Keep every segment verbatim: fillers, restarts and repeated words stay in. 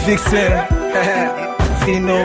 Vixen, Fino,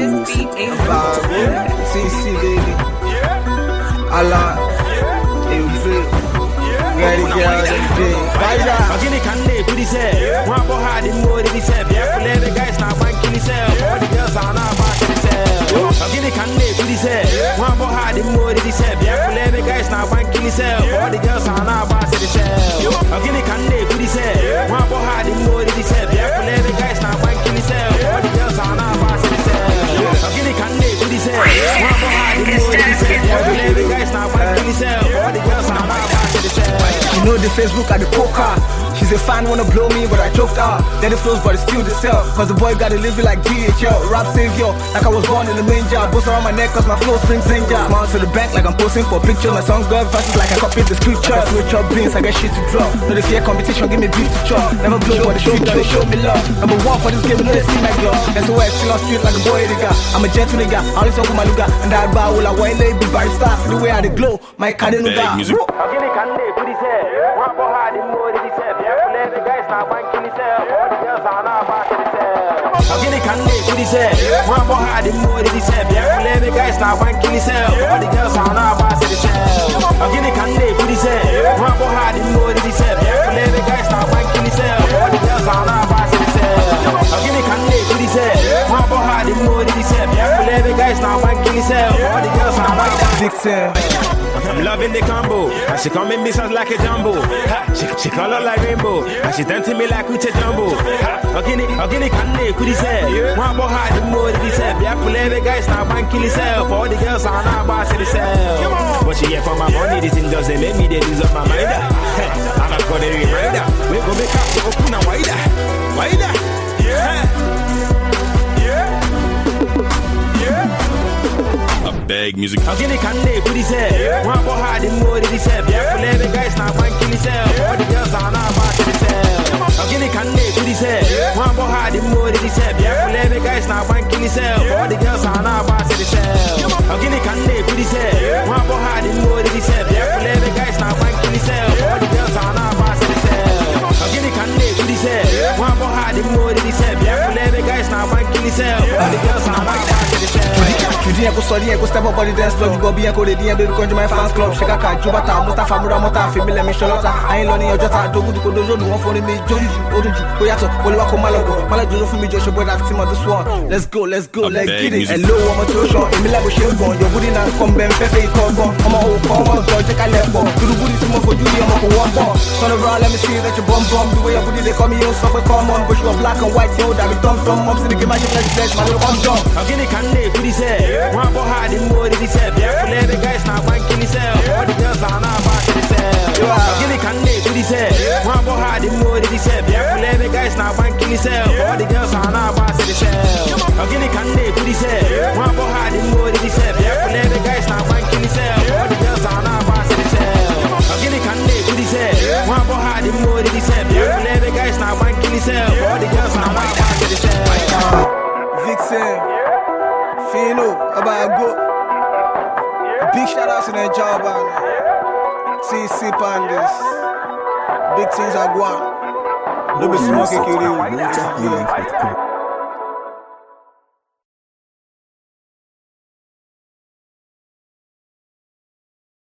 C C baby, Allah, Evil, Ready girl, Vaya. Again, can they do this? One for hard in more than this. Yeah, for the guys now banking himself. All the girls are now banking himself. Again, can they do this? One for hard in more than this. Yeah, for the guys now banking himself. All the girls are now banking himself. Again, can they do this? One for hard in more than this. Yeah, for the guys now banking himself. All the girls are now banking himself. Again, can they do this? One for hard in more than this. Yeah, for the guys now banking himself. All the girls are now banking himself. You know the Facebook at the poker. She's a fan, wanna blow me, but I choked her. Then it flows, but it's still the cell. Cause the boy gotta live it like G H L. Rap savior, like I was born in the manger. Boss around my neck, cause my flow springs danger. Smile to the bank, like I'm posting for pictures. My songs got verses like I copied the scripture. I switch up beans, I get shit to drop. No, the fear competition, give me beat to chop. Never blow for the street, they show me love. Number one for this game, no, they see my glove. That's why I still on street like a boy nigga. I'm a gentle nigga, I only talk with my luga. And I bow, will I white label, barista. The way I the glow, my cadenuga. Now banking himself, all the girls are now banking himself. Again, can they do this? One more hard in more than this. Yeah, for the guys now banking himself, all the girls are now banking himself. Again, can they do this? One more hard in more than this. Yeah, for the guys now banking himself, all the girls are now banking himself. Again, can they do this? One more hard in more than this. Yeah, for the guys now banking himself, all the girls are now banking himself. I'm loving the combo, and she come in me sounds like a jumbo. Ha, she, she color like rainbow, and she dance to me like Uche Jumbo. Again, again, can they could say? One more hard, the more they say. Yeah, for every guys now banking himself. All the girls are now bossing themselves. But she here for my money, this thing doesn't make me they lose up my mind. I'm not gonna remind her. We go make up to open a wider, wider. Yeah. Bag music. Again, can they put his head? One for hard in more than this. Yeah, for every guys now banking himself. All the girls are now banking himself. Again, can they put his head? One for hard in more than this. Yeah, for every guys now banking himself. All the girls are now banking himself. Again, can they put his head? One for hard in more than this. Yeah, for every guys now banking himself. All the girls are now banking himself. Again, can they put his head? One for hard in more than this. Yeah, for every guys now banking himself. All the girls are now banking himself. You didn't go study, you go step up on the dance floor. You go be a code, you baby, come to my fans club. Shake a car, Jubata, Mustafa, Mura, Mota, Femile, Michelota. I ain't learning your jota, do good, do you want for me, Joji, Odu, Oyato, Olako, Malago, Malajo for me, Joshua, boy, that's him of the swan. Let's go, let's go, let's get it. Hello, I'm a tuition, Emila, Shell, your booty now, come, Ben, Pepe, Congo. I'm a whole come, George, I left for. Do the booty, some for you, I'm a one bomb. Son of all, let me see that you bomb bomb. The way your booty, they call me, you suffer, come on, but you are black and white, yo, that we dumb from moms in the game, I just let you my little bomb jump. Again, can they put his head? One for hard in more than this. Yeah, for every guys now banking himself. All the girls are now banking himself. Again, can they do this? One for hard in more than this. Yeah, for every guys now banking himself. All the girls are now banking himself. Again, can they do this? One for hard in more than this. Yeah, for every guys now banking himself. All the girls are now banking himself. Again, can they do this? One for hard in more than this. Yeah, for every guys now banking himself. All the girls are now banking himself. Vixen, Fino, about go. Big shout out to the job, man. T C Pandas. Big things are going. Don't be smoking, kiddy.